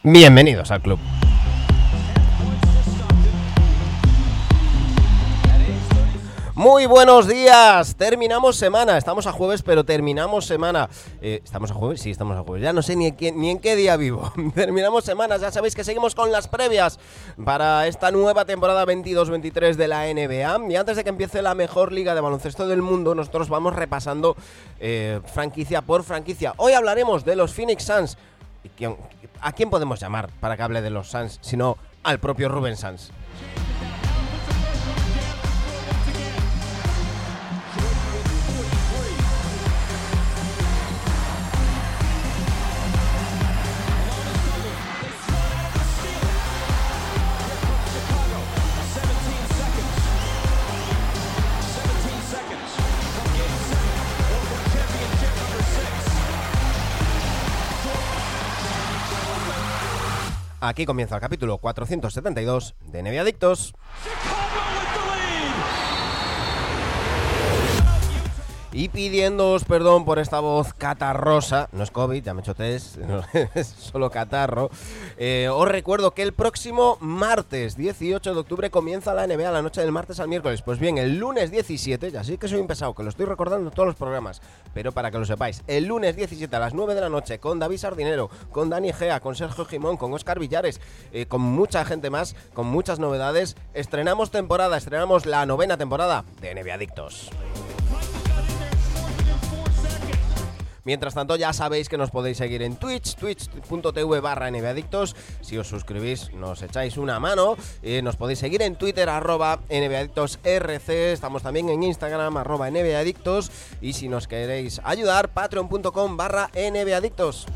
Bienvenidos al club. Muy buenos días, terminamos semana, estamos a jueves pero terminamos semana. ¿Estamos a jueves? Sí, estamos a jueves, ya no sé ni en qué día vivo. Terminamos semanas, ya sabéis que seguimos con las previas para esta nueva temporada 22-23 de la NBA. Y antes de que empiece la mejor liga de baloncesto del mundo, nosotros vamos repasando franquicia por franquicia. Hoy hablaremos de los Phoenix Suns. ¿A quién podemos llamar para que hable de los Suns, sino al propio Rubén Suns? Aquí comienza el capítulo 472 de NBA Adictos. Y pidiéndoos perdón por esta voz catarrosa, no es COVID, ya me he hecho test, no, es solo catarro. Os recuerdo que el próximo martes 18 de octubre comienza la NBA, la noche del martes al miércoles. Pues bien, el lunes 17, ya sé que soy un pesado, que lo estoy recordando en todos los programas, pero para que lo sepáis, el lunes 17 a las 9 de la noche, con David Sardinero, con Dani Gea, con Sergio Jimón, con Óscar Villares, con mucha gente más, con muchas novedades, estrenamos la 9ª temporada de NBA Adictos. Mientras tanto, ya sabéis que nos podéis seguir en Twitch, twitch.tv/NBAdictos. Si os suscribís, nos echáis una mano. Nos podéis seguir en Twitter, @NBAdictosRC. Estamos también en Instagram, @NBAdictos. Y si nos queréis ayudar, patreon.com/NBAdictos.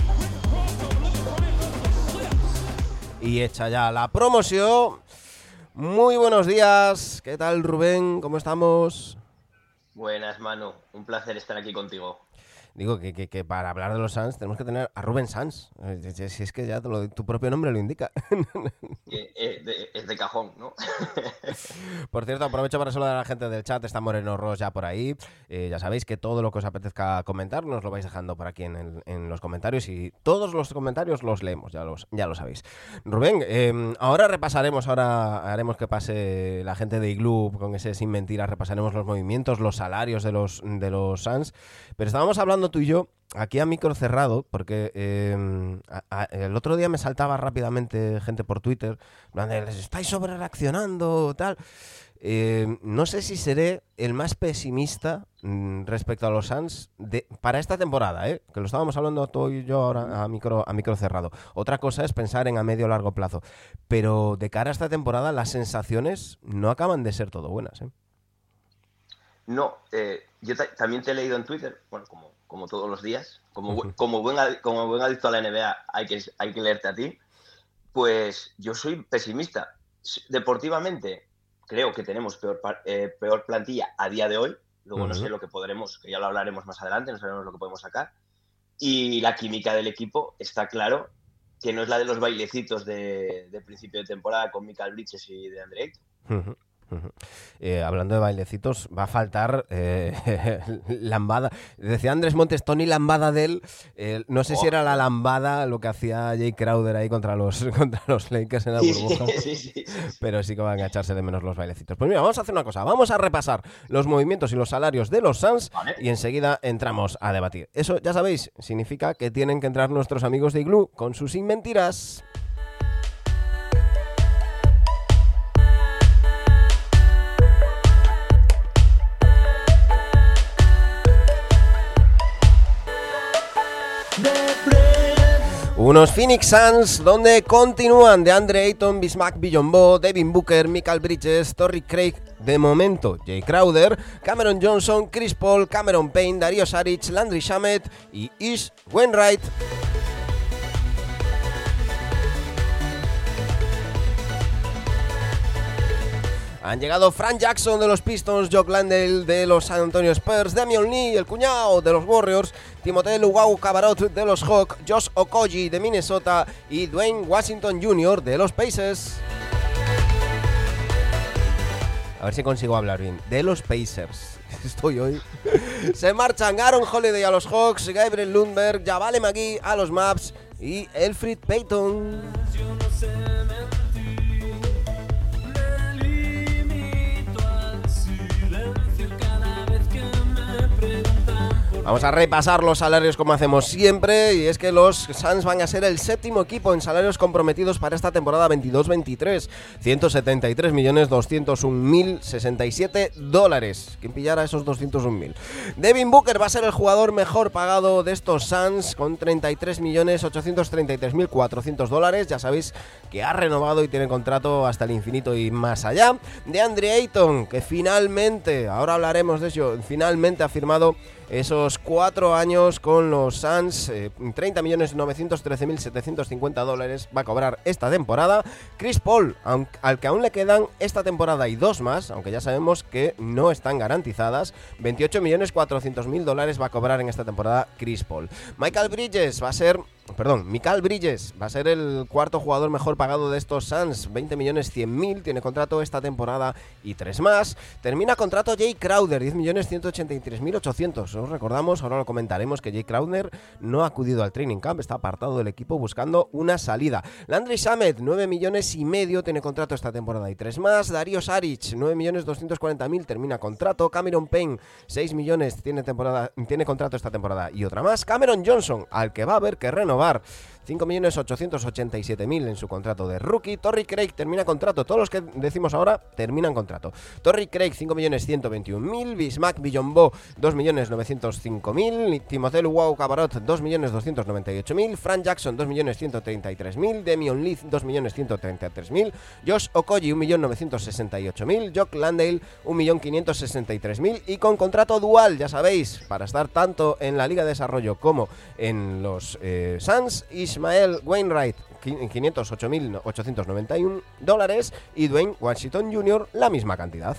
Y hecha ya la promoción. Muy buenos días. ¿Qué tal, Rubén? ¿Cómo estamos? Buenas, Manu. Un placer estar aquí contigo. Digo que para hablar de los Suns tenemos que tener a Rubén Suns. Si es que ya tu propio nombre lo indica. Es de cajón, ¿no? Por cierto, aprovecho para saludar a la gente del chat. Está Moreno Ross ya por ahí. Ya sabéis que todo lo que os apetezca comentar nos lo vais dejando por aquí en los comentarios. Y todos los comentarios los leemos, ya lo sabéis. Rubén, ahora haremos que pase la gente de Igloo con ese Sin Mentiras. Repasaremos los movimientos, los salarios de los Suns. Pero estábamos hablando tú y yo aquí a micro cerrado, porque el otro día me saltaba rápidamente gente por Twitter, les estáis sobre reaccionando, tal. No sé si seré el más pesimista respecto a los Suns para esta temporada, que lo estábamos hablando tú y yo ahora a micro cerrado. Otra cosa es pensar en a medio o largo plazo, pero de cara a esta temporada las sensaciones no acaban de ser todo buenas, ¿eh? No, yo también te he leído en Twitter, bueno, como todos los días, como buen adicto a la NBA hay que leerte a ti, pues yo soy pesimista. Deportivamente creo que tenemos peor plantilla a día de hoy, luego no sé lo que podremos, que ya lo hablaremos más adelante, no sabemos lo que podemos sacar, y la química del equipo está claro que no es la de los bailecitos de principio de temporada con Mikal Bridges y de Andre Ayton. Hablando de bailecitos, va a faltar lambada. Decía Andrés Montes, Tony lambada de él. No sé si era la lambada lo que hacía Jay Crowder ahí contra los Lakers en la burbuja. Sí. Pero sí que van a echarse de menos los bailecitos. Pues mira, vamos a hacer una cosa. Vamos a repasar los movimientos y los salarios de los Suns, ¿vale? Y enseguida entramos a debatir. Eso, ya sabéis, significa que tienen que entrar nuestros amigos de Igloo con sus Sin Mentiras. Unos Phoenix Suns donde continúan de Andre Ayton, Bismack Biyombo, Devin Booker, Mikal Bridges, Torrey Craig, de momento Jay Crowder, Cameron Johnson, Chris Paul, Cameron Payne, Dario Saric, Landry Shamet y Ish Wainwright. Han llegado Frank Jackson de los Pistons, Jock Landale de los San Antonio Spurs, Damian Lee, el cuñado de los Warriors, Timothé Luwawu-Cabarrot de los Hawks, Josh Okogie de Minnesota y Dwayne Washington Jr. de los Pacers. A ver si consigo hablar bien. De los Pacers. Estoy hoy. Se marchan Aaron Holiday a los Hawks, Gabriel Lundberg, Javale McGee a los Mavs y Elfrid Payton. Vamos a repasar los salarios como hacemos siempre, y es que los Suns van a ser el séptimo equipo en salarios comprometidos para esta temporada 22-23, 173.201.067 dólares. ¿Quién pillara esos 201.000? Devin Booker va a ser el jugador mejor pagado de estos Suns con 33.833.400 dólares. Ya sabéis que ha renovado y tiene contrato hasta el infinito y más allá. DeAndre Ayton, que finalmente, ahora hablaremos de ello, finalmente ha firmado esos 4 años con los Suns, 30.913.750 dólares va a cobrar esta temporada. Chris Paul, al que aún le quedan esta temporada y 2 más, aunque ya sabemos que no están garantizadas, 28.400.000 dólares va a cobrar en esta temporada Chris Paul. Mikal Bridges va a ser el cuarto jugador mejor pagado de estos Suns, 20.100.000, tiene contrato esta temporada y 3 más. Termina contrato Jay Crowder, 10.183.800. Os recordamos, ahora lo comentaremos, que Jay Crowder no ha acudido al training camp, está apartado del equipo buscando una salida. Landry Shamet, 9,5 millones, tiene contrato esta temporada y 3 más. Dario Saric, 9.240.000, termina contrato. Cameron Payne, 6 millones, tiene contrato esta temporada y otra más. Cameron Johnson, al que va a haber que renovar, 5.887.000 en su contrato de rookie. Torrey Craig termina contrato. Todos los que decimos ahora terminan contrato. Torrey Craig, 5.121.000. Bismack Biyombo, 2.905.000. Timothée Luau Cabarrot, 2.298.000. Frank Jackson, 2.133.000. Damian Leith, 2.133.000. Josh Okogie, 1.968.000. Jock Landale, 1.563.000. Y con contrato dual, ya sabéis, para estar tanto en la Liga de Desarrollo como en los Suns, Ismael Wainwright, 508.891 dólares, y Dwayne Washington Jr. la misma cantidad.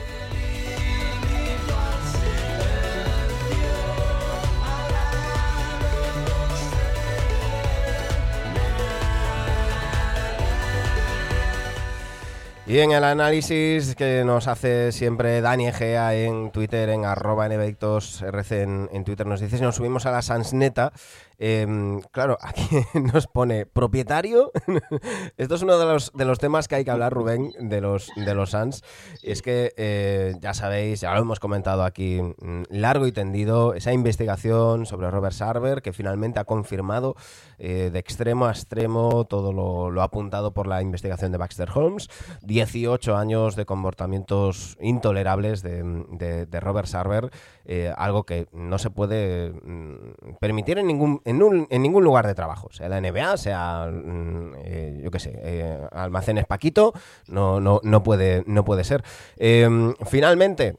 Y en el análisis que nos hace siempre Dani Egea en Twitter, en @nbadictosrc en Twitter, nos dice si nos subimos a la Sunsneta. Claro, aquí nos pone propietario. Esto es uno de los temas que hay que hablar, Rubén, de los Suns. Es que ya sabéis, ya lo hemos comentado aquí largo y tendido, esa investigación sobre Robert Sarver, que finalmente ha confirmado de extremo a extremo todo lo apuntado por la investigación de Baxter Holmes. 18 años de comportamientos intolerables de Robert Sarver, algo que no se puede permitir en ningún lugar de trabajo, sea la NBA, sea yo qué sé, Almacenes Paquito, no puede ser. Finalmente,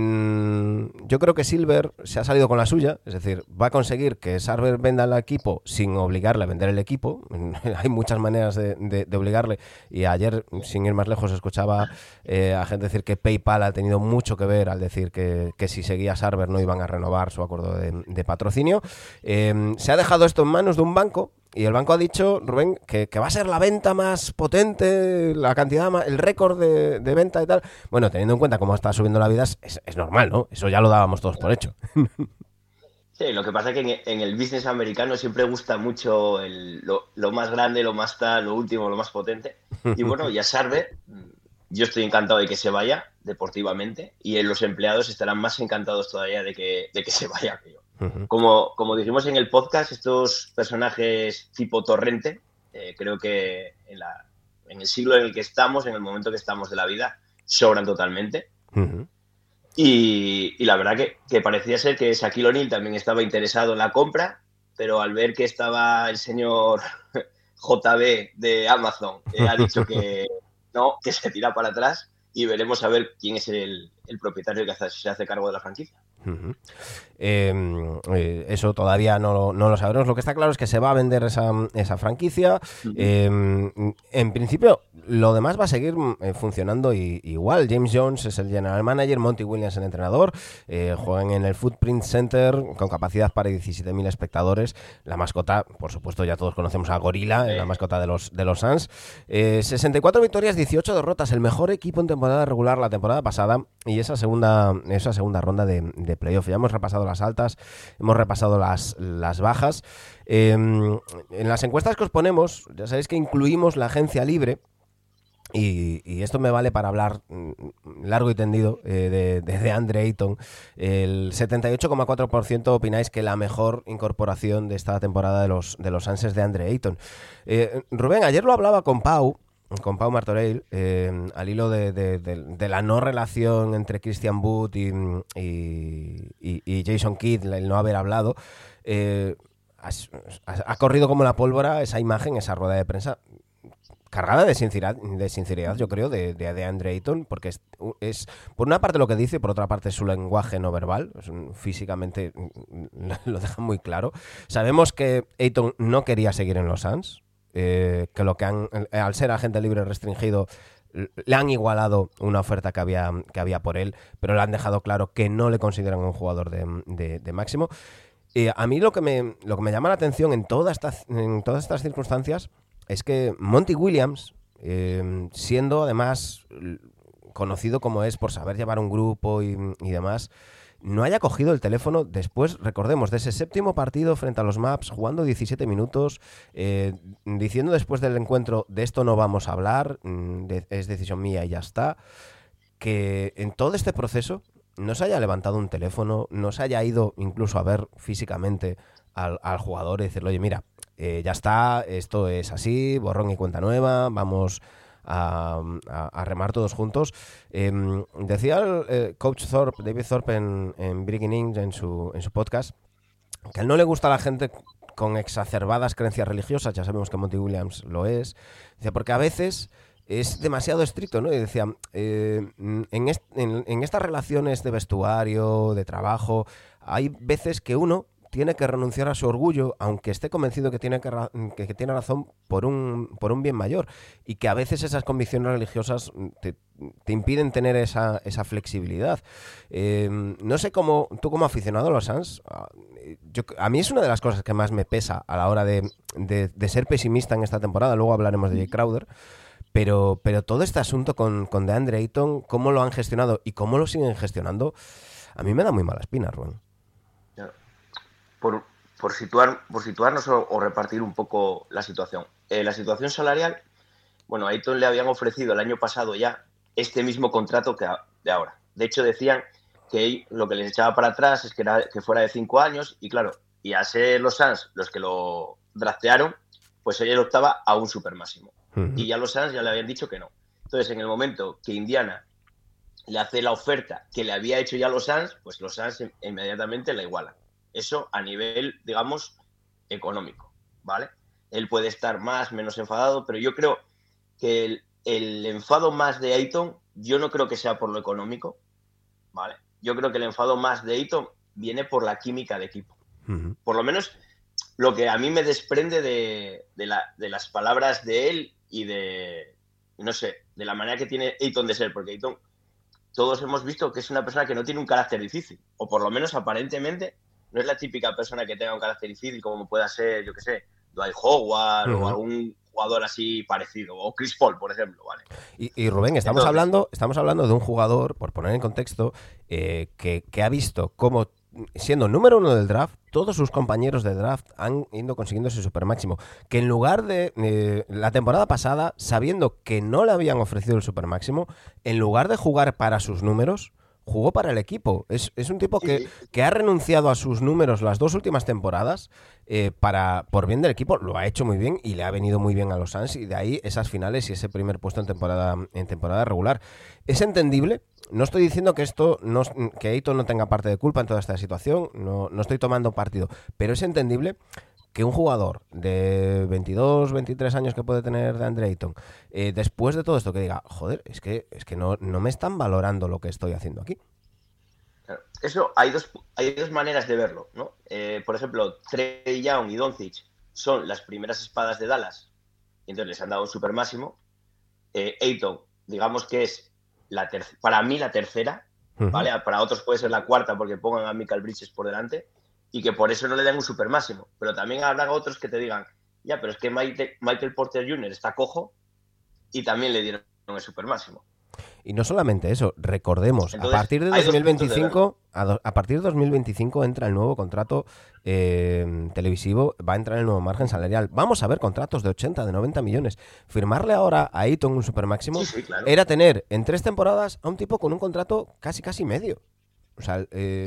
yo creo que Silver se ha salido con la suya, es decir, va a conseguir que Sarver venda el equipo sin obligarle a vender el equipo. Hay muchas maneras de obligarle, y ayer, sin ir más lejos, escuchaba a gente decir que PayPal ha tenido mucho que ver al decir que si seguía Sarver no iban a renovar su acuerdo de patrocinio. Se ha dejado esto en manos de un banco, y el banco ha dicho, Rubén, que va a ser la venta más potente, la cantidad más, el récord de venta y tal. Bueno, teniendo en cuenta cómo está subiendo la vida, es normal, ¿no? Eso ya lo dábamos todos por hecho. Sí, lo que pasa es que en el business americano siempre gusta mucho lo más grande, lo más tal, lo último, lo más potente. Y bueno, ya Sarver, yo estoy encantado de que se vaya deportivamente, y los empleados estarán más encantados todavía de que se vaya que yo. Como dijimos en el podcast, estos personajes tipo Torrente, creo que en el siglo en el que estamos, en el momento que estamos de la vida, sobran totalmente. Y la verdad que parecía ser que Shaquille O'Neal también estaba interesado en la compra, pero al ver que estaba el señor JB de Amazon, ha dicho que no, que se tira para atrás, y veremos a ver quién es el propietario que se hace cargo de la franquicia. Eso todavía no lo sabremos. Lo que está claro es que se va a vender esa franquicia. En principio, lo demás va a seguir funcionando igual. James Jones es el general manager, Monty Williams el entrenador. Juegan en el Footprint Center con capacidad para 17.000 espectadores. La mascota, por supuesto, ya todos conocemos a Gorila, la mascota de los Suns. 64 victorias, 18 derrotas, el mejor equipo en temporada regular la temporada pasada, y y esa segunda ronda de playoff. Ya hemos repasado las altas, hemos repasado las bajas. En las encuestas que os ponemos, ya sabéis que incluimos la agencia libre. Y esto me vale para hablar largo y tendido de DeAndre Ayton. El 78,4% opináis que la mejor incorporación de esta temporada de los Suns es DeAndre Ayton. Rubén, ayer lo hablaba con Pau Martorell, al hilo de la no relación entre Christian Wood y Jason Kidd, el no haber hablado. Ha corrido como la pólvora esa imagen, esa rueda de prensa cargada de sinceridad, yo creo, de DeAndre Ayton, porque es por una parte lo que dice, por otra parte su lenguaje no verbal, físicamente lo deja muy claro. Sabemos que Ayton no quería seguir en los Suns, que al ser agente libre restringido le han igualado una oferta que había por él, pero le han dejado claro que no le consideran un jugador de máximo. A mí lo que me llama la atención en todas estas circunstancias es que Monty Williams, siendo además conocido como es por saber llevar un grupo y demás, no haya cogido el teléfono después, recordemos, de ese séptimo partido frente a los Mavs, jugando 17 minutos, diciendo después del encuentro, de esto no vamos a hablar, es decisión mía y ya está, que en todo este proceso no se haya levantado un teléfono, no se haya ido incluso a ver físicamente al jugador y decirle, oye, mira, ya está, esto es así, borrón y cuenta nueva, vamos a remar todos juntos. Decía el coach David Thorpe en Breaking News, en su podcast, que a él no le gusta a la gente con exacerbadas creencias religiosas, ya sabemos que Monty Williams lo es, dice, porque a veces es demasiado estricto, ¿no? Y decía, en estas relaciones de vestuario, de trabajo, hay veces que uno tiene que renunciar a su orgullo, aunque esté convencido que tiene razón por un bien mayor, y que a veces esas convicciones religiosas te impiden tener esa flexibilidad. No sé cómo, tú como aficionado a los Suns, a mí es una de las cosas que más me pesa a la hora de ser pesimista en esta temporada. Luego hablaremos de Jay Crowder, pero todo este asunto con DeAndre Ayton, cómo lo han gestionado y cómo lo siguen gestionando, a mí me da muy mala espina, Rubén. Por situarnos o repartir un poco la situación. La situación salarial, bueno, a Ayton le habían ofrecido el año pasado ya este mismo contrato de ahora. De hecho, decían que lo que les echaba para atrás es que fuera de 5 años y claro, y a ser los Suns los que lo draftearon, pues él optaba a un supermáximo. Y ya los Suns ya le habían dicho que no. Entonces, en el momento que Indiana le hace la oferta que le había hecho ya los Suns, pues los Suns inmediatamente la igualan. Eso a nivel, digamos, económico, ¿vale? Él puede estar más, menos enfadado, pero yo creo que el enfado más de Ayton, yo no creo que sea por lo económico, ¿vale? Yo creo que el enfado más de Ayton viene por la química de equipo. Por lo menos lo que a mí me desprende de las palabras de él y no sé, de la manera que tiene Ayton de ser, porque Ayton, todos hemos visto que es una persona que no tiene un carácter difícil, o por lo menos aparentemente no es la típica persona que tenga un carácter difícil como pueda ser, yo qué sé, Dwight Howard o algún jugador así parecido, o Chris Paul, por ejemplo, ¿vale? Y Rubén, estamos hablando de un jugador, por poner en contexto, que ha visto cómo, siendo número 1 del draft, todos sus compañeros de draft han ido consiguiendo ese supermáximo. Que en lugar de la temporada pasada, sabiendo que no le habían ofrecido el supermáximo, en lugar de jugar para sus números, jugó para el equipo. Es un tipo que ha renunciado a sus números las 2 últimas temporadas por bien del equipo. Lo ha hecho muy bien y le ha venido muy bien a los Suns, y de ahí esas finales y ese primer puesto en temporada regular. Es entendible. No estoy diciendo que que Ayton no tenga parte de culpa en toda esta situación. No estoy tomando partido. Pero es entendible que un jugador de 22, 23 años que puede tener DeAndre Ayton, después de todo esto, que diga, joder, es que no me están valorando lo que estoy haciendo aquí. Eso hay dos maneras de verlo, ¿no? Por ejemplo, Trae Young y Doncic son las primeras espadas de Dallas, y entonces les han dado un supermáximo. Ayton, digamos que es para mí la tercera, ¿vale? Para otros puede ser la cuarta porque pongan a Michael Bridges por delante, y que por eso no le dan un supermáximo. Pero también habrá otros que te digan, ya, pero es que Michael Porter Jr. está cojo y también le dieron el supermáximo. Y no solamente eso, recordemos, Entonces, a partir de hay dos puntos de 2025, a partir de 2025 entra el nuevo contrato televisivo, va a entrar el nuevo margen salarial. Vamos a ver contratos de 80, de 90 millones. Firmarle ahora a Ayton un supermáximo Sí, claro. era tener en 3 temporadas a un tipo con un contrato casi medio. O sea,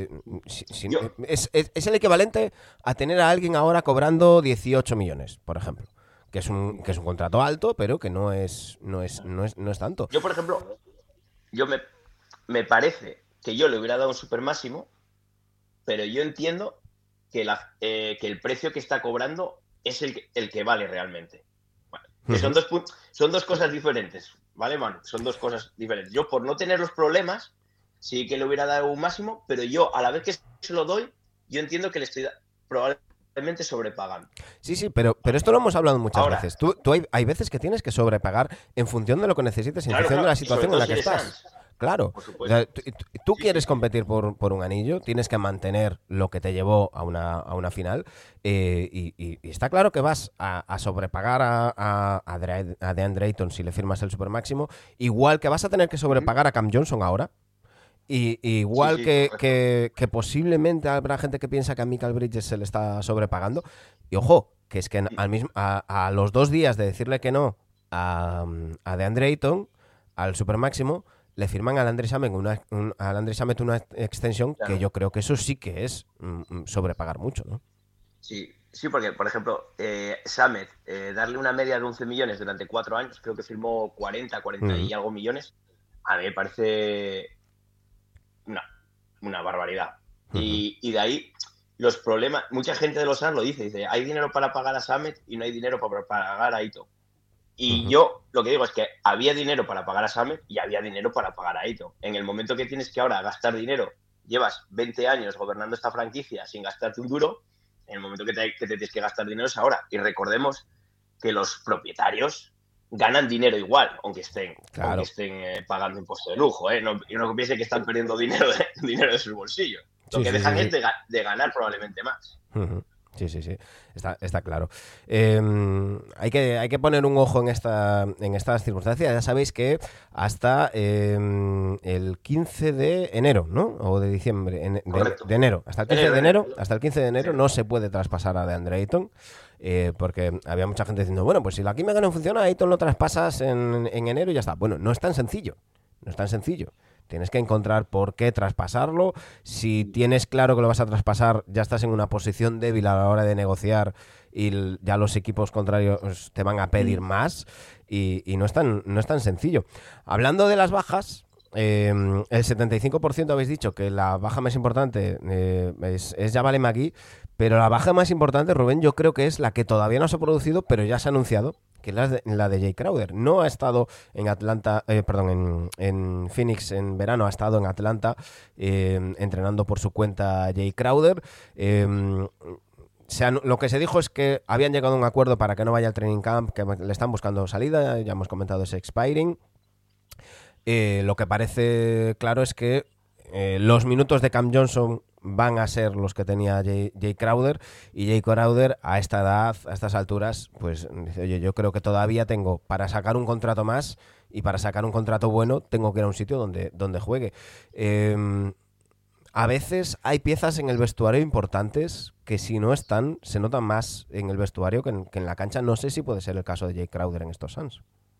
es el equivalente a tener a alguien ahora cobrando 18 millones, por ejemplo. Que es un contrato alto, pero que no es tanto. Yo, por ejemplo, me parece que yo le hubiera dado un supermáximo, pero yo entiendo que el precio que está cobrando es el que vale realmente. Vale. Que son dos cosas diferentes, ¿vale, Manu? Son dos cosas diferentes. Yo, por no tener los problemas, sí que le hubiera dado un máximo, pero yo, a la vez que se lo doy, yo entiendo que le estoy probablemente sobrepagando. Sí, pero esto lo hemos hablado muchas Ahora, veces. Tú hay veces que tienes que sobrepagar en función de lo que necesites, en función de la situación en la que estás. Claro. O sea, tú quieres competir por un anillo, tienes que mantener lo que te llevó a una final y está claro que vas a sobrepagar a DeAndre Ayton si le firmas el supermáximo, igual que vas a tener que sobrepagar a Cam Johnson ahora. Y igual que posiblemente habrá gente que piensa que a Mikal Bridges se le está sobrepagando. Y ojo, que es que a los 2 días de decirle que no a DeAndre Ayton, al supermáximo, le firman a Landry Shamet una extensión, claro, que yo creo que eso sí que es sobrepagar mucho, ¿no? Sí, porque, por ejemplo, Shamet, darle una media de 11 millones durante 4 años, creo que firmó 40 y algo millones, a mí me parece una barbaridad. Y de ahí los problemas, mucha gente de los Suns lo dice, hay dinero para pagar a Shamet y no hay dinero para pagar a Ayton. Y yo lo que digo es que había dinero para pagar a Shamet y había dinero para pagar a Ayton. En el momento que tienes que ahora gastar dinero, llevas 20 años gobernando esta franquicia sin gastarte un duro, en el momento que te tienes que gastar dinero es ahora. Y recordemos que los propietarios ganan dinero igual, aunque estén pagando impuestos de lujo. No piense que están perdiendo dinero de sus bolsillos. Lo que dejan es de ganar probablemente más. Sí. Está claro. Hay que poner un ojo en estas circunstancias. Ya sabéis que hasta el 15 de enero, ¿no? O de diciembre, de enero. Hasta el 15 de enero no se puede traspasar a DeAndre Ayton. Porque había mucha gente diciendo, bueno, pues si la química no funciona, Ayton lo traspasas en enero y ya está. Bueno, no es tan sencillo. Tienes que encontrar por qué traspasarlo. Si tienes claro que lo vas a traspasar, ya estás en una posición débil a la hora de negociar y ya los equipos contrarios te van a pedir más y no es tan sencillo. Hablando de las bajas, el 75% habéis dicho que la baja más importante es Jamal McGee, pero la baja más importante, Rubén, yo creo que es la que todavía no se ha producido, pero ya se ha anunciado, que es la de Jay Crowder. No ha estado en Atlanta, en Phoenix en verano, ha estado en Atlanta entrenando por su cuenta Jay Crowder. Lo que se dijo es que habían llegado a un acuerdo para que no vaya al training camp, que le están buscando salida, ya hemos comentado ese expiring. Lo que parece claro es que los minutos de Cam Johnson van a ser los que tenía Jay Crowder, y Jay Crowder a esta edad, a estas alturas, pues dice, oye, yo creo que todavía tengo para sacar un contrato más, y para sacar un contrato bueno tengo que ir a un sitio donde juegue. A veces hay piezas en el vestuario importantes que si no están, se notan más en el vestuario que en la cancha. No sé si puede ser el caso de Jay Crowder en estos Suns.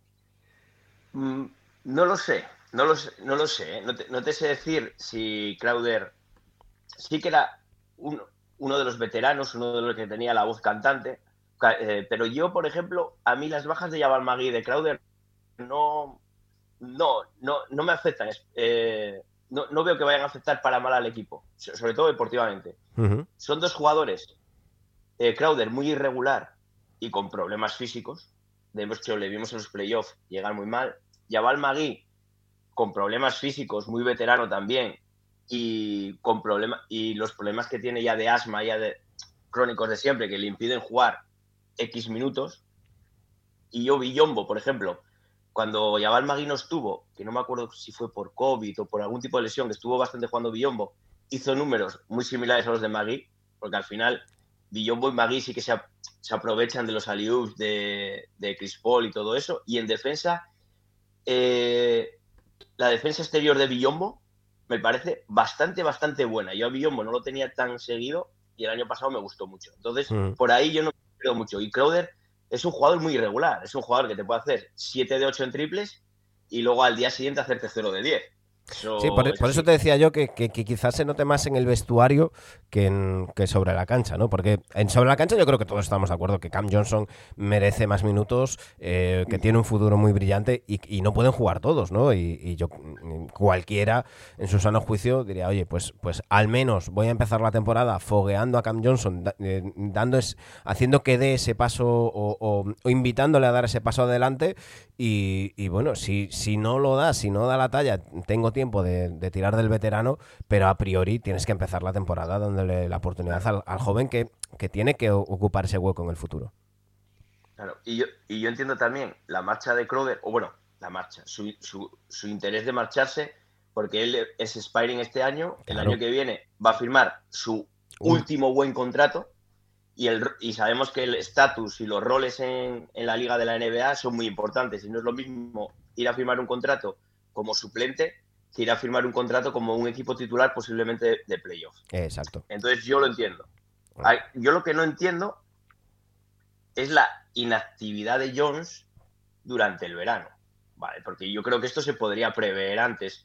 No lo sé. No te sé decir si Crowder sí que era uno de los veteranos, uno de los que tenía la voz cantante, pero yo, por ejemplo, a mí las bajas de Jamal McGee y de Crowder no me afectan. No veo que vayan a afectar para mal al equipo, sobre todo deportivamente. Son dos jugadores, Crowder muy irregular y con problemas físicos. De hecho, le vimos en los playoffs llegar muy mal. Jamal McGee con problemas físicos, muy veterano también, y los problemas que tiene ya de asma, ya de crónicos de siempre, que le impiden jugar X minutos. Y yo, Biyombo, por ejemplo, cuando Jamal McGee no estuvo, que no me acuerdo si fue por COVID o por algún tipo de lesión, que estuvo bastante jugando Biyombo, hizo números muy similares a los de McGee, porque al final Biyombo y McGee sí que se aprovechan de los alley-oops de Chris Paul y todo eso. Y en defensa, la defensa exterior de Biyombo me parece bastante buena. Yo a Biyombo no lo tenía tan seguido y el año pasado me gustó mucho. Entonces, por ahí yo no creo mucho. Y Crowder es un jugador muy irregular. Es un jugador que te puede hacer 7 de 8 en triples y luego al día siguiente hacerte 0 de 10. Sí, por eso te decía yo que quizás se note más en el vestuario que sobre la cancha, ¿no? Porque sobre la cancha yo creo que todos estamos de acuerdo que Cam Johnson merece más minutos, que tiene un futuro muy brillante y no pueden jugar todos, ¿no? Y yo, cualquiera en su sano juicio diría, oye, pues al menos voy a empezar la temporada fogueando a Cam Johnson, haciendo que dé ese paso o invitándole a dar ese paso adelante y bueno, si no lo da, si no da la talla, tengo tiempo de tirar del veterano, pero a priori tienes que empezar la temporada dándole la oportunidad al joven que tiene que ocupar ese hueco en el futuro. Claro, y yo entiendo también la marcha de Crowder, o bueno, la marcha, su interés de marcharse, porque él es expiring este año, el año que viene va a firmar su último buen contrato, y sabemos que el estatus y los roles en la liga de la NBA son muy importantes, y no es lo mismo ir a firmar un contrato como suplente que ir a firmar un contrato como un equipo titular posiblemente de playoff. Exacto. Entonces yo lo entiendo. Yo lo que no entiendo es la inactividad de Jones durante el verano, ¿vale? Porque yo creo que esto se podría prever antes.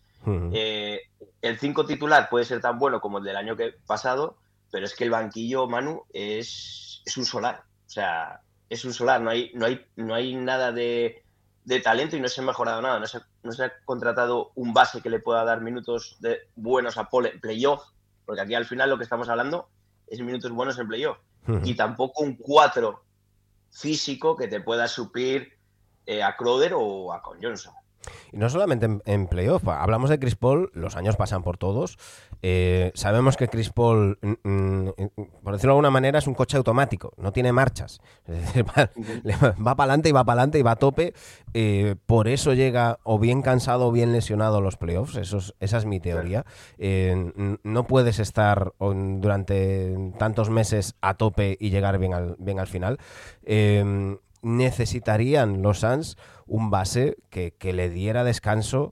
El 5 titular puede ser tan bueno como el del año pasado, pero es que el banquillo, Manu, es un solar. O sea, es un solar. No hay nada de talento y no se ha mejorado nada. No se ha contratado un base que le pueda dar minutos buenos a playoff, porque aquí al final lo que estamos hablando es minutos buenos en playoff. Y tampoco un 4 físico que te pueda suplir a Crowder o a Con Johnson. Y no solamente en playoff, hablamos de Chris Paul, los años pasan por todos. Sabemos que Chris Paul, por decirlo de alguna manera, es un coche automático, no tiene marchas. Es decir, va para adelante y va para adelante y va a tope. Por eso llega o bien cansado o bien lesionado a los playoffs. Esa es mi teoría. No puedes estar durante tantos meses a tope y llegar bien al final. Necesitarían los Suns un base que le diera descanso,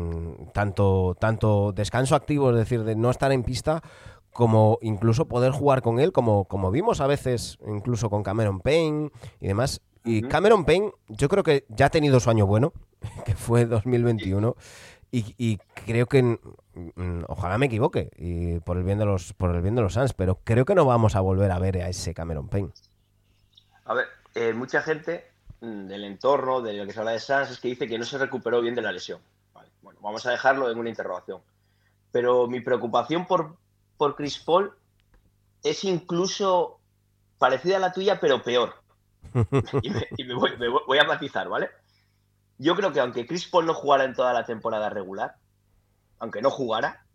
tanto descanso activo, es decir, de no estar en pista, como incluso poder jugar con él, como vimos a veces incluso con Cameron Payne y demás. Y Cameron Payne yo creo que ya ha tenido su año bueno, que fue 2021, y creo que ojalá me equivoque y por el bien de los Suns, pero creo que no vamos a volver a ver a ese Cameron Payne. A ver, mucha gente del entorno, de lo que se habla de Suns, es que dice que no se recuperó bien de la lesión. Vale, bueno, vamos a dejarlo en una interrogación. Pero mi preocupación por Chris Paul es incluso parecida a la tuya, pero peor. y me voy a matizar, ¿vale? Yo creo que aunque Chris Paul no jugara en toda la temporada regular, aunque no jugara,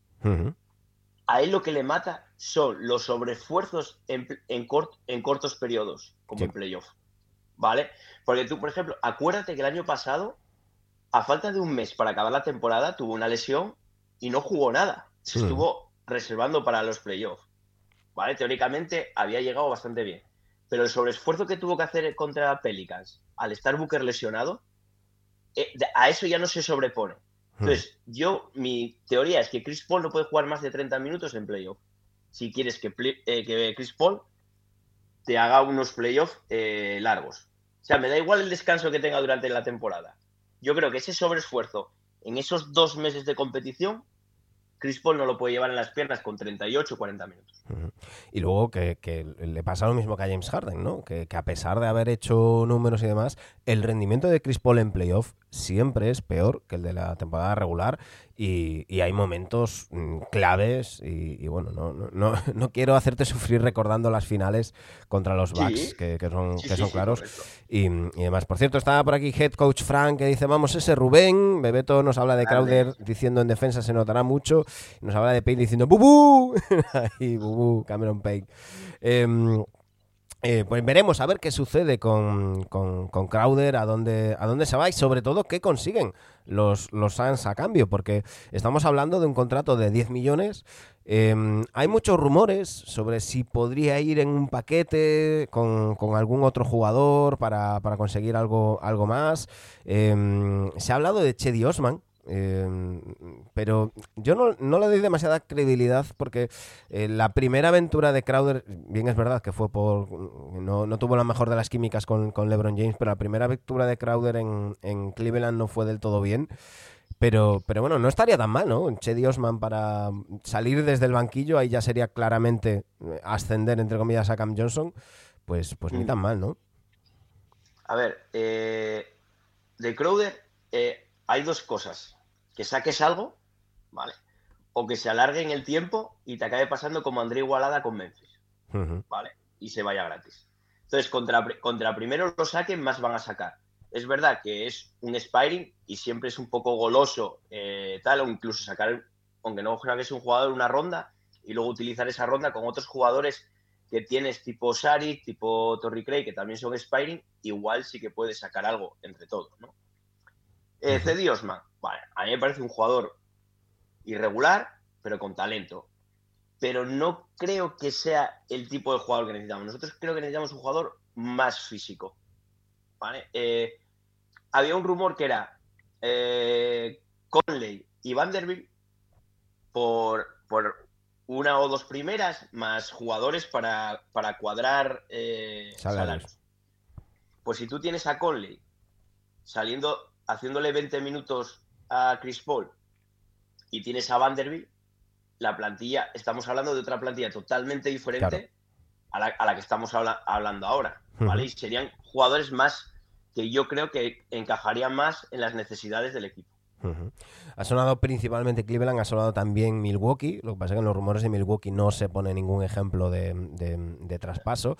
a él lo que le mata son los sobreesfuerzos en cortos periodos, como en playoff. ¿Vale? Porque tú, por ejemplo, acuérdate que el año pasado, a falta de un mes para acabar la temporada, tuvo una lesión y no jugó nada. Se estuvo reservando para los playoffs. ¿Vale? Teóricamente había llegado bastante bien. Pero el sobreesfuerzo que tuvo que hacer contra Pelicans, al estar Booker lesionado, a eso ya no se sobrepone. Entonces, mi teoría es que Chris Paul no puede jugar más de 30 minutos en playoff. Si quieres que Chris Paul te haga unos playoffs largos. O sea, me da igual el descanso que tenga durante la temporada. Yo creo que ese sobreesfuerzo en esos 2 meses de competición, Chris Paul no lo puede llevar en las piernas con 38 o 40 minutos. Y luego que le pasa lo mismo que a James Harden, ¿no? Que a pesar de haber hecho números y demás, el rendimiento de Chris Paul en playoff siempre es peor que el de la temporada regular y hay momentos claves y bueno, no quiero hacerte sufrir recordando las finales contra los Bucks, que son claros. Y demás. Por cierto, estaba por aquí Head Coach Frank que dice, vamos ese Rubén. Bebeto nos habla de Crowder diciendo en defensa se notará mucho. Nos habla de Payne diciendo ¡bubú! Ahí, bubú, Cameron Payne. Pues veremos a ver qué sucede con Crowder, a dónde se va y sobre todo qué consiguen los Suns a cambio, porque estamos hablando de un contrato de 10 millones. Hay muchos rumores sobre si podría ir en un paquete con algún otro jugador para conseguir algo más. Se ha hablado de Cedi Osman, pero yo no le doy demasiada credibilidad porque la primera aventura de Crowder, bien es verdad que fue no tuvo la mejor de las químicas con LeBron James, pero la primera aventura de Crowder en Cleveland no fue del todo bien. Pero bueno, no estaría tan mal, ¿no? Cedi Osman para salir desde el banquillo, ahí ya sería claramente ascender, entre comillas, a Cam Johnson, pues ni tan mal, ¿no? A ver, de Crowder hay dos cosas. Que saques algo, ¿vale? O que se alargue en el tiempo y te acabe pasando como André Igualada con Memphis, ¿vale? Y se vaya gratis. Entonces, contra primero lo saquen, más van a sacar. Es verdad que es un sparring y siempre es un poco goloso, tal, o incluso sacar, aunque no saques un jugador una ronda, y luego utilizar esa ronda con otros jugadores que tienes tipo Saric, tipo Torrey Craig, que también son sparring, igual sí que puedes sacar algo entre todos, ¿no? Cedi Osman, vale, a mí me parece un jugador irregular, pero con talento. Pero no creo que sea el tipo de jugador que necesitamos. Nosotros creo que necesitamos un jugador más físico, ¿vale? Había un rumor que era Conley y Vanderbilt por una o dos primeras, más jugadores para cuadrar salarios. Pues si tú tienes a Conley haciéndole 20 minutos a Chris Paul y tienes a Vanderbilt, la plantilla, estamos hablando de otra plantilla totalmente diferente, claro, a la que estamos hablando ahora, ¿vale? Y serían jugadores más que yo creo que encajarían más en las necesidades del equipo. Ha sonado principalmente Cleveland, ha sonado también Milwaukee. Lo que pasa es que en los rumores de Milwaukee no se pone ningún ejemplo de traspaso.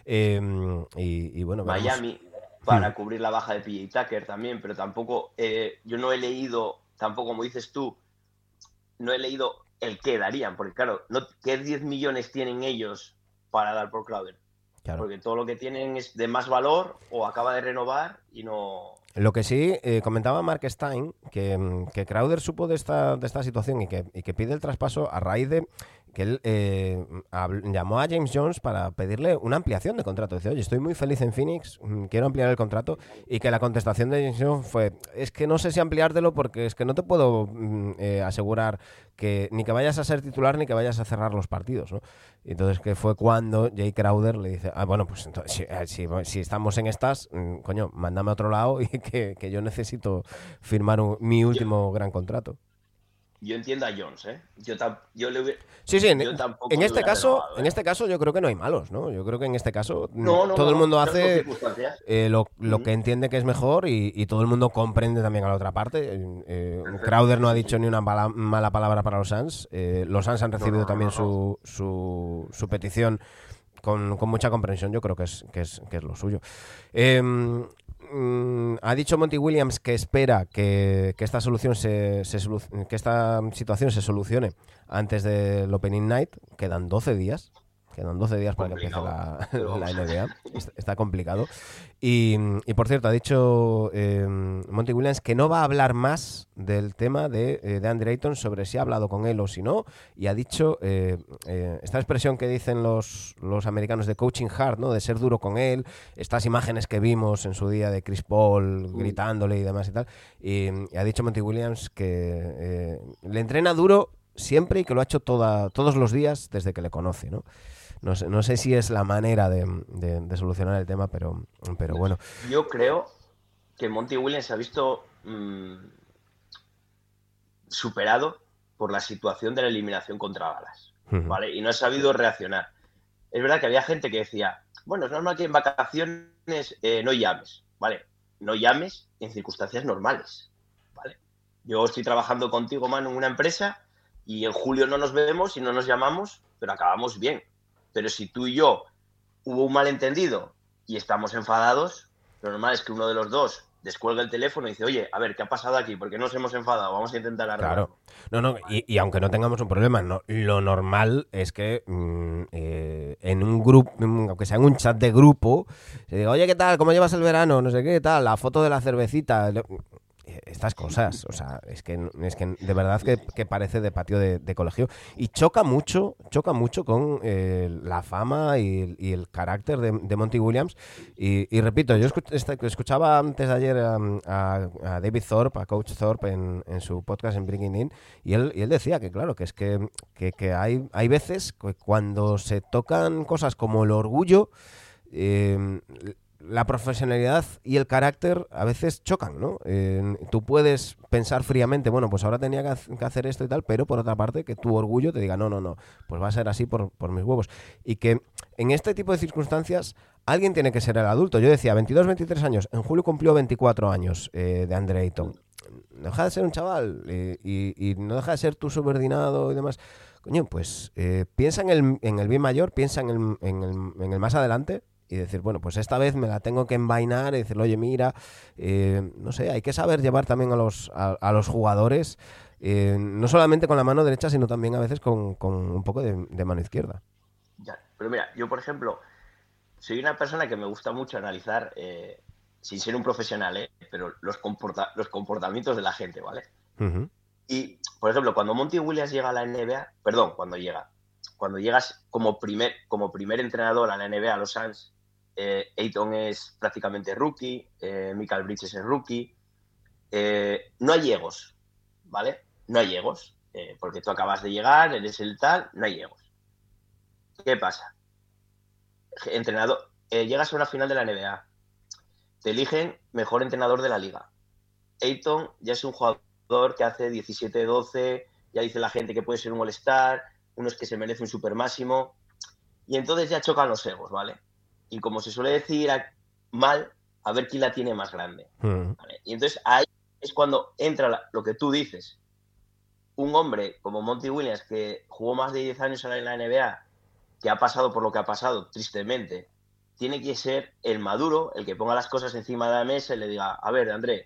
Y bueno, Miami para cubrir la baja de PJ Tucker también, pero tampoco, yo no he leído, tampoco como dices tú, no he leído el que darían, porque claro, ¿qué 10 millones tienen ellos para dar por Crowder? Claro. Porque todo lo que tienen es de más valor o acaba de renovar y no... Lo que sí, comentaba Mark Stein que Crowder supo de esta situación y que pide el traspaso a raíz de que él llamó a James Jones para pedirle una ampliación de contrato. Dice, oye, estoy muy feliz en Phoenix, quiero ampliar el contrato. Y que la contestación de James Jones fue, es que no sé si ampliártelo porque es que no te puedo asegurar que ni que vayas a ser titular ni que vayas a cerrar los partidos, ¿no? Y entonces que fue cuando Jay Crowder le dice, bueno, pues entonces, si estamos en estas, coño, mándame a otro lado y que yo necesito firmar mi último gran contrato. Yo entiendo a Jones, ¿eh? Yo le hubiera... Sí, en este caso yo creo que no hay malos, ¿no? Yo creo que en este caso todo el mundo hace lo que entiende que es mejor y todo el mundo comprende también a la otra parte. Crowder no ha dicho ni una mala palabra para los Suns. Los Suns han recibido también su petición con mucha comprensión. Yo creo que es lo suyo. Ha dicho Monty Williams que espera que esta solución que esta situación se solucione antes del Opening Night. Quedan 12 días para que empiece la NBA. Está complicado. Y por cierto, ha dicho Monty Williams que no va a hablar más del tema de Andre Ayton, sobre si ha hablado con él o si no. Y ha dicho esta expresión que dicen los americanos de coaching hard, ¿no? De ser duro con él. Estas imágenes que vimos en su día de Chris Paul gritándole y demás y tal. Y ha dicho Monty Williams que le entrena duro siempre y que lo ha hecho todos los días desde que le conoce, ¿no? No sé si es la manera de solucionar el tema, pero bueno. Yo creo que Monty Williams se ha visto superado por la situación de la eliminación contra Dallas, ¿vale? Y no ha sabido reaccionar. Es verdad que había gente que decía, bueno, es normal que en vacaciones no llames, ¿vale? No llames en circunstancias normales, ¿vale? Yo estoy trabajando contigo, Manu, en una empresa y en julio no nos vemos y no nos llamamos, pero acabamos bien. Pero si tú y yo hubo un malentendido y estamos enfadados, lo normal es que uno de los dos descuelga el teléfono y dice, oye, a ver, ¿qué ha pasado aquí? ¿Por qué nos hemos enfadado? Vamos a intentar arreglarlo. Claro. Y aunque no tengamos un problema, lo normal es que en un grupo, aunque sea en un chat de grupo, se diga, oye, ¿qué tal? ¿Cómo llevas el verano? No sé qué tal, la foto de la cervecita. estas cosas. O sea, es que de verdad que parece de patio de colegio. Y choca mucho con la fama y el carácter de Monty Williams. Y repito, yo escuchaba antes de ayer a David Thorpe, a Coach Thorpe, en su podcast en Bringing In, y él decía que, claro, que es que hay veces que cuando se tocan cosas como el orgullo, la profesionalidad y el carácter a veces chocan, ¿no? Tú puedes pensar fríamente, bueno, pues ahora tenía que hacer esto y tal, pero por otra parte que tu orgullo te diga, no, pues va a ser así por mis huevos. Y que en este tipo de circunstancias alguien tiene que ser el adulto. Yo decía, 22, 23 años, en julio cumplió 24 años de Andre Ayton. No deja de ser un chaval y no deja de ser tu subordinado y demás. Coño, pues piensa en el bien mayor, piensa en el más adelante y decir, bueno, pues esta vez me la tengo que envainar y decirle, oye, mira, no sé, hay que saber llevar también a los jugadores, no solamente con la mano derecha, sino también a veces con un poco de mano izquierda. Ya, pero mira, yo por ejemplo, soy una persona que me gusta mucho analizar, sin ser un profesional, pero los comportamientos de la gente, ¿vale? Uh-huh. Y, por ejemplo, cuando Monty Williams llega a la NBA, perdón, cuando llegas como primer entrenador a la NBA, a los Suns, Ayton es prácticamente rookie, Michael Bridges es rookie, no hay egos, ¿vale? No hay egos, porque tú acabas de llegar, eres el tal, no hay egos. ¿Qué pasa? Entrenador, llegas a una final de la NBA, te eligen mejor entrenador de la liga. Ayton ya es un jugador que hace 17-12, ya dice la gente que puede ser un All-Star, uno es que se merece un super máximo, y entonces ya chocan los egos, ¿vale? Y como se suele decir mal, a ver quién la tiene más grande. ¿Vale? Y entonces ahí es cuando entra lo que tú dices. Un hombre como Monty Williams, que jugó más de 10 años en la NBA, que ha pasado por lo que ha pasado, tristemente, tiene que ser el maduro, el que ponga las cosas encima de la mesa y le diga, a ver, André,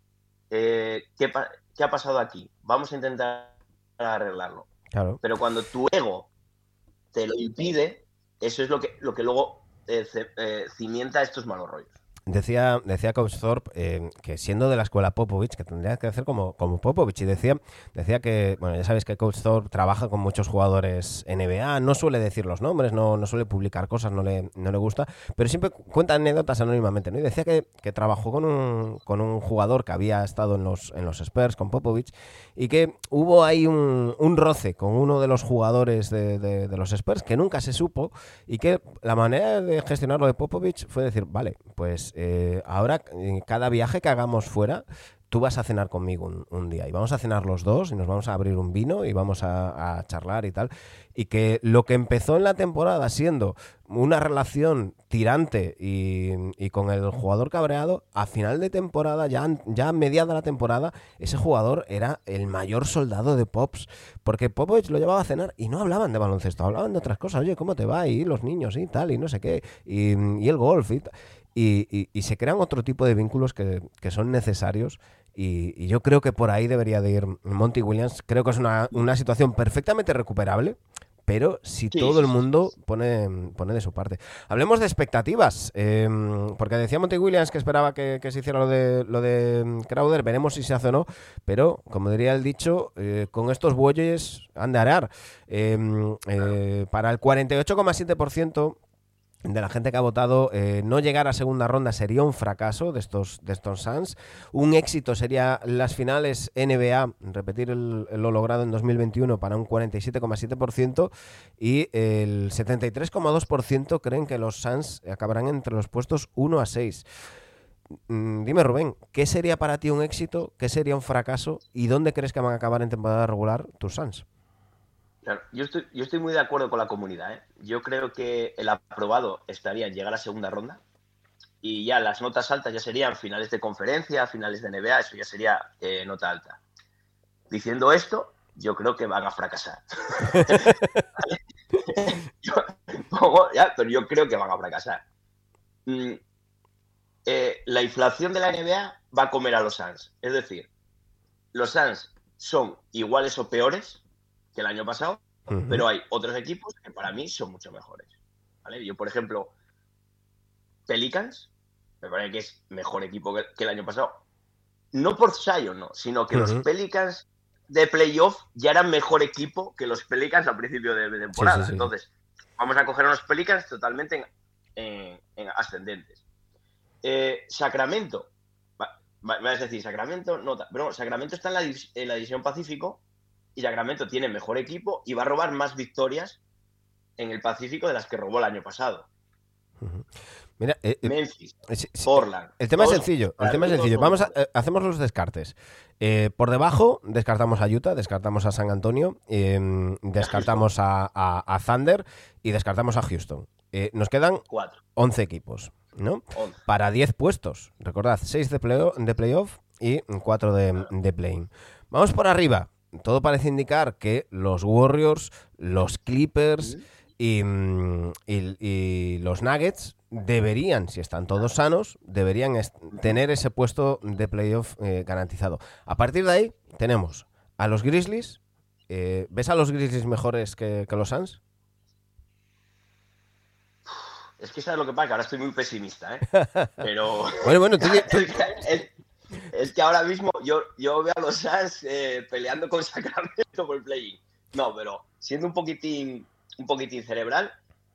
¿qué ha pasado aquí? Vamos a intentar arreglarlo. Claro. Pero cuando tu ego te lo impide, eso es lo que luego cimienta estos malos rollos. Decía Coach Thorpe que siendo de la escuela Popovich, que tendría que hacer como Popovich, y decía que, bueno, ya sabéis que Coach Thorpe trabaja con muchos jugadores NBA, no suele decir los nombres, no suele publicar cosas, no le gusta, pero siempre cuenta anécdotas anónimamente, ¿no? Y decía que trabajó con un jugador que había estado en los Spurs, con Popovich, y que hubo ahí un roce con uno de los jugadores de los Spurs, que nunca se supo, y que la manera de gestionarlo de Popovich fue decir, vale, pues ahora cada viaje que hagamos fuera, tú vas a cenar conmigo un día y vamos a cenar los dos y nos vamos a abrir un vino y vamos a charlar y tal. Y que lo que empezó en la temporada siendo una relación tirante y con el jugador cabreado, a final de temporada, ya mediada la temporada, ese jugador era el mayor soldado de Pops, porque Popovich lo llevaba a cenar y no hablaban de baloncesto, hablaban de otras cosas. Oye, ¿cómo te va? Y los niños y tal, y no sé qué, y el golf y tal. Y se crean otro tipo de vínculos que son necesarios y yo creo que por ahí debería de ir Monty Williams. Creo que es una situación perfectamente recuperable, pero si todo el mundo pone de su parte. Hablemos de expectativas, porque decía Monty Williams que esperaba que se hiciera lo de Crowder, veremos si se hace o no, pero como diría el dicho, con estos bueyes han de arar. Para el 48,7% de la gente que ha votado, no llegar a segunda ronda sería un fracaso de estos Suns. Un éxito sería las finales NBA, repetir lo logrado en 2021 para un 47,7%, y el 73,2% creen que los Suns acabarán entre los puestos 1 a 6. Dime, Rubén, ¿qué sería para ti un éxito? ¿Qué sería un fracaso? ¿Y dónde crees que van a acabar en temporada regular tus Suns? Claro, yo estoy muy de acuerdo con la comunidad, ¿eh? Yo creo que el aprobado estaría en llegar a segunda ronda y ya las notas altas ya serían finales de conferencia, finales de NBA, eso ya sería nota alta. Diciendo esto, yo creo que van a fracasar. Pero yo creo que van a fracasar. La inflación de la NBA va a comer a los Suns. Es decir, los Suns son iguales o peores que el año pasado, pero hay otros equipos que para mí son mucho mejores. ¿Vale? Yo, por ejemplo, Pelicans, me parece que es mejor equipo que el año pasado. no por Zion, no, sino que los Ujú. Pelicans de playoff ya eran mejor equipo que los Pelicans al principio de Sí, temporada. sí, sí. Entonces, vamos a coger a unos Pelicans totalmente en ascendentes. Sacramento, me vas a decir, Sacramento, no, pero bueno, Sacramento está en la división Pacífico y Sacramento tiene mejor equipo y va a robar más victorias en el Pacífico de las que robó el año pasado. Ujú. Mira, Memphis, sí, Portland, el tema es todos, sencillo. El para tema mí es todos sencillo. son mejores. Hacemos los descartes. Por debajo descartamos a Utah, descartamos a San Antonio, descartamos a Thunder y descartamos a Houston. Nos quedan 4, 11 equipos, ¿no? 11. Para 10 puestos. Recordad, 6 de playoff y 4 de play-in. Vamos por arriba. Todo parece indicar que los Warriors, los Clippers y los Nuggets deberían, si están todos sanos, deberían tener ese puesto de playoff garantizado. A partir de ahí tenemos a los Grizzlies. ¿Ves a los Grizzlies mejores que los Suns? Es que sabes lo que pasa, que ahora estoy muy pesimista, ¿eh? Pero Bueno, es que ahora mismo yo veo a los Suns peleando con Sacramento por el play-in. No, pero siendo un poquitín cerebral,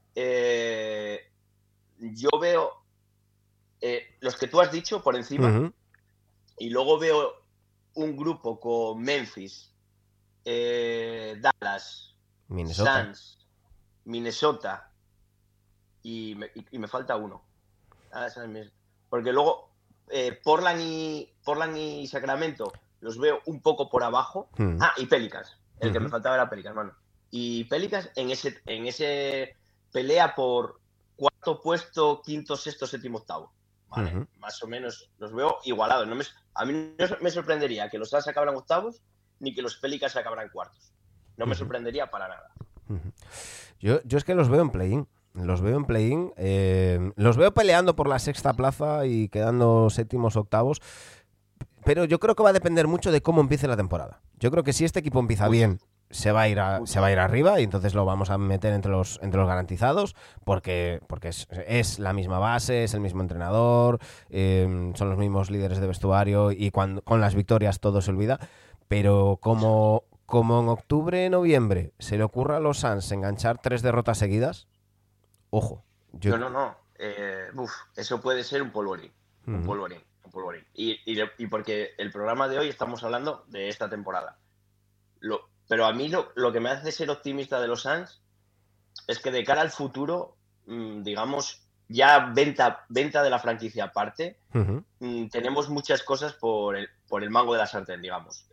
yo veo los que tú has dicho por encima. Uh-huh. Y luego veo un grupo con Memphis, Dallas, Minnesota. Suns, Minnesota y me falta uno. Porque luego Portland y Sacramento los veo un poco por abajo. Uh-huh. Y Pelicans. El que Uh-huh. me faltaba era Pelicans, mano. Y Pelicans en ese pelea por cuarto puesto, quinto, sexto, séptimo, octavo. Vale, Uh-huh. más o menos los veo igualados. A mí no me sorprendería que los Suns acabaran octavos ni que los Pelicans acabaran cuartos. No me sorprendería para nada. Uh-huh. Yo es que los veo en play-in. Los veo en play-in. Los veo peleando por la sexta plaza y quedando séptimos, octavos. Pero yo creo que va a depender mucho de cómo empiece la temporada. Yo creo que si este equipo empieza bien, se va a ir arriba y entonces lo vamos a meter entre los garantizados porque es la misma base, es el mismo entrenador, son los mismos líderes de vestuario y con las victorias todo se olvida. Pero como en octubre, noviembre se le ocurra a los Suns enganchar 3 derrotas seguidas, ojo. No. Eso puede ser un polvorín. Un polvorín. Y porque el programa de hoy estamos hablando de esta temporada. Pero a mí lo que me hace ser optimista de los Suns es que de cara al futuro, digamos, ya venta de la franquicia aparte, tenemos muchas cosas por el mango de la sartén, digamos.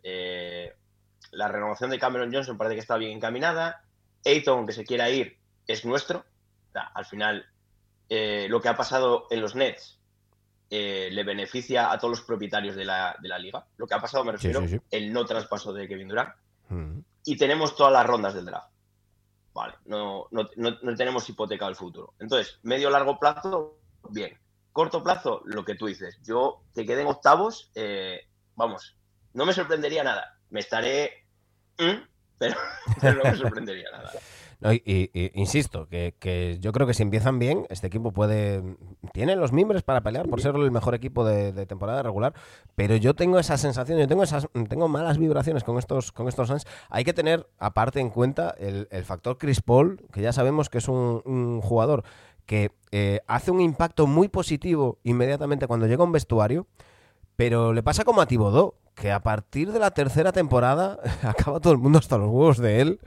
La renovación de Cameron Johnson parece que está bien encaminada. Ayton, que se quiera ir, es nuestro. O sea, al final, lo que ha pasado en los Nets le beneficia a todos los propietarios de la liga. Lo que ha pasado, me refiero, Sí. el no traspaso de Kevin Durant. Y tenemos todas las rondas del draft. Vale, no tenemos hipotecado el futuro. Entonces, medio largo plazo, bien. Corto plazo, lo que tú dices. Yo que queden octavos, vamos, no me sorprendería nada. Me estaré... pero no me sorprendería nada. No, insisto, que yo creo que si empiezan bien, este equipo tiene los mimbres para pelear por ser el mejor equipo de temporada regular, pero yo tengo esa sensación, tengo malas vibraciones con estos Suns. Hay que tener aparte en cuenta el factor Chris Paul, que ya sabemos que es un jugador que hace un impacto muy positivo inmediatamente cuando llega a un vestuario, pero le pasa como a Thibodeau, que a partir de la tercera temporada acaba todo el mundo hasta los huevos de él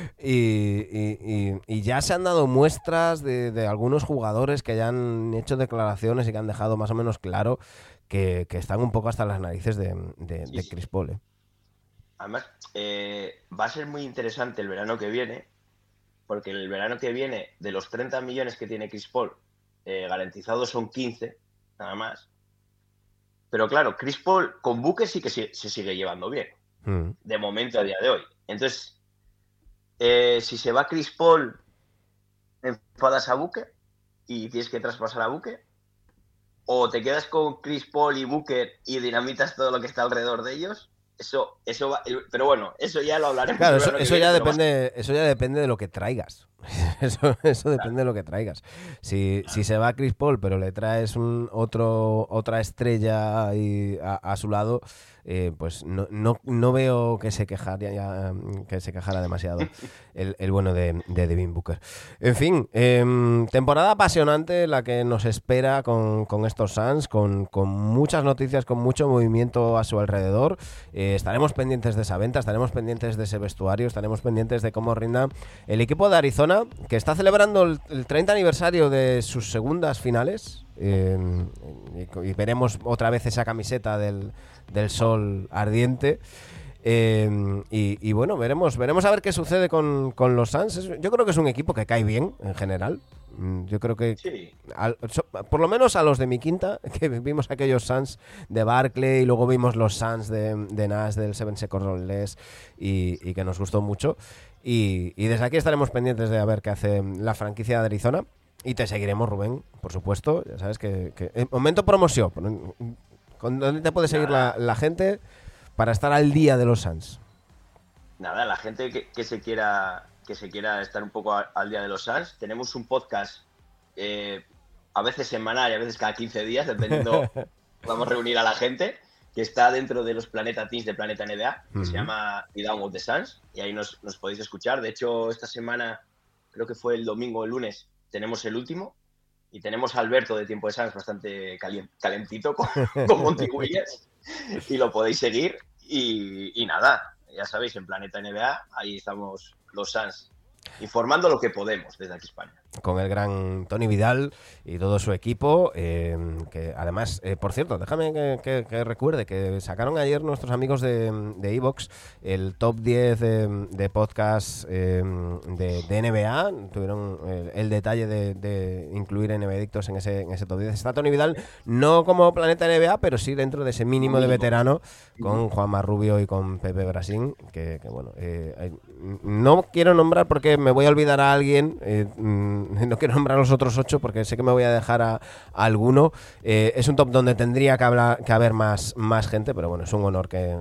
y ya se han dado muestras de algunos jugadores que ya han hecho declaraciones y que han dejado más o menos claro que están un poco hasta las narices de Chris Paul. Además, va a ser muy interesante el verano que viene, porque el verano que viene, de los 30 millones que tiene Chris Paul, garantizados son 15, nada más. Pero claro, Chris Paul con Booker sí que se sigue llevando bien. De momento, a día de hoy. Entonces, si se va Chris Paul, enfadas a Booker y tienes que traspasar a Booker. O te quedas con Chris Paul y Booker y dinamitas todo lo que está alrededor de ellos. Eso va, pero bueno, eso ya lo hablaremos. Claro, eso ya depende de lo que traigas. Eso depende de lo que traigas. Si se va Chris Paul, pero le traes otra estrella ahí a su lado, pues no veo que se quejara demasiado el bueno de Devin Booker. En fin, temporada apasionante la que nos espera con estos Suns, con muchas noticias, con mucho movimiento a su alrededor. Estaremos pendientes de esa venta, estaremos pendientes de ese vestuario, estaremos pendientes de cómo rinda el equipo de Arizona, que está celebrando el 30 aniversario de sus segundas finales, y veremos otra vez esa camiseta del sol ardiente, y bueno, veremos a ver qué sucede con los Suns. Yo creo que es un equipo que cae bien en general. Yo creo que Sí. por lo menos a los de mi quinta, que vimos aquellos Suns de Barkley y luego vimos los Suns de Nash del Seven Seconds Less, y que nos gustó mucho. Y desde aquí estaremos pendientes de a ver qué hace la franquicia de Arizona. Y te seguiremos, Rubén, por supuesto. Ya sabes que momento promoción. ¿Dónde te puede seguir la gente para estar al día de los Suns? Nada, la gente que se quiera estar un poco al día de los Suns, tenemos un podcast a veces semanal y a veces cada 15 días, dependiendo, vamos a reunir a la gente, que está dentro de los Planeta Teams de Planeta NBA, que se llama The Down of the Suns, y ahí nos podéis escuchar. De hecho, esta semana, creo que fue el domingo o el lunes, tenemos el último, y tenemos a Alberto de Tiempo de Suns bastante calentito con Monty Williams, y lo podéis seguir. Y nada, ya sabéis, en Planeta NBA, ahí estamos los Suns, informando lo que podemos desde aquí España. Con el gran Tony Vidal y todo su equipo, que además, por cierto, déjame que recuerde que sacaron ayer nuestros amigos de iVoox el top 10 de podcast de NBA. Tuvieron el detalle de incluir NBA Adictos en ese top 10. Está Tony Vidal, no como Planeta NBA, pero sí dentro de ese mínimo de veterano, con Juanma Rubio y con Pepe Brasín, que bueno, no quiero nombrar porque me voy a olvidar a alguien. No quiero nombrar a los otros 8 porque sé que me voy a dejar a alguno. Es un top donde tendría que haber más gente, pero bueno, es un honor que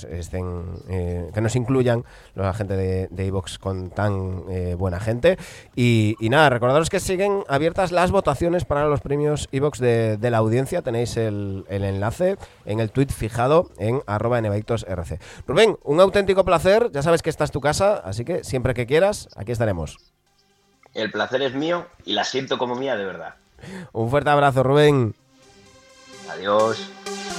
nos incluyan la gente de iVoox con tan buena gente. Y nada, recordaros que siguen abiertas las votaciones para los premios iVoox de la audiencia. Tenéis el enlace en el tweet fijado en @NBAdictosRC. Rubén, un auténtico placer. Ya sabes que esta es tu casa, así que siempre que quieras, aquí estaremos. El placer es mío y la siento como mía de verdad. Un fuerte abrazo, Rubén. Adiós.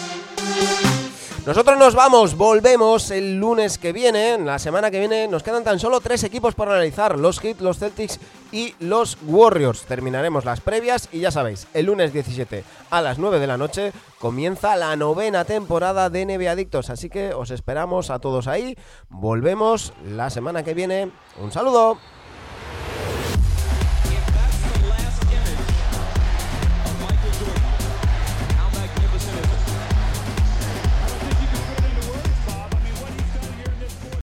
Nosotros nos vamos, volvemos el lunes que viene. La semana que viene nos quedan tan solo 3 equipos por analizar: los Heat, los Celtics y los Warriors. Terminaremos las previas y ya sabéis, el lunes 17 a las 9 de la noche comienza la 9ª temporada de NBA Adictos. Así que os esperamos a todos ahí. Volvemos la semana que viene. Un saludo.